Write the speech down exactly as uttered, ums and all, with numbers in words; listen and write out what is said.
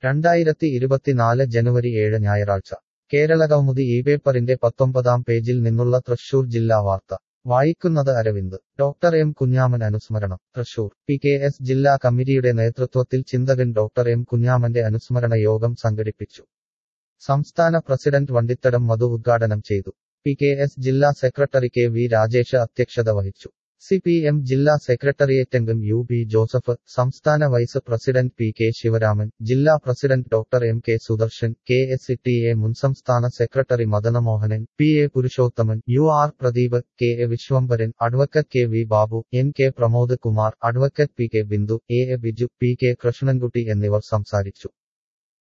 രണ്ടായിരത്തി ഇരുപത്തിനാല് ജനുവരി ഏഴ് ഞായറാഴ്ച കേരളകൗമുദി ഈ പേപ്പറിന്റെ പത്തൊമ്പതാം പേജിൽ നിന്നുള്ള തൃശൂർ ജില്ലാ വാർത്ത വായിക്കുന്നത് അരവിന്ദ്. ഡോക്ടർ എം കുഞ്ഞാമൻ അനുസ്മരണം. തൃശൂർ പി കെ എസ് ജില്ലാ കമ്മിറ്റിയുടെ നേതൃത്വത്തിൽ ചിന്തകൻ ഡോക്ടർ എം കുഞ്ഞാമന്റെ അനുസ്മരണ യോഗം സംഘടിപ്പിച്ചു. സംസ്ഥാന പ്രസിഡന്റ് വണ്ടിത്തടം മധു ഉദ്ഘാടനം ചെയ്തു. പി കെ എസ് ജില്ലാ സെക്രട്ടറി കെ വി രാജേഷ് അധ്യക്ഷത വഹിച്ചു. സി പി എം ജില്ലാ സെക്രട്ടേറിയറ്റംഗം യു ബി ജോസഫ്, സംസ്ഥാന vice president P K Sivaraman, ജില്ലാ president doctor M K Sudarshan, K S T A മുൻ സംസ്ഥാന secretary Madanamohanan, P A Purushothaman, U R Pradeep, K A Viswambharan, advocate K V Babu, N K Pramod Kumar, advocate P K Bindu, A A Biju, P K Krishnankutty എന്നിവർ സംസാരിച്ചു.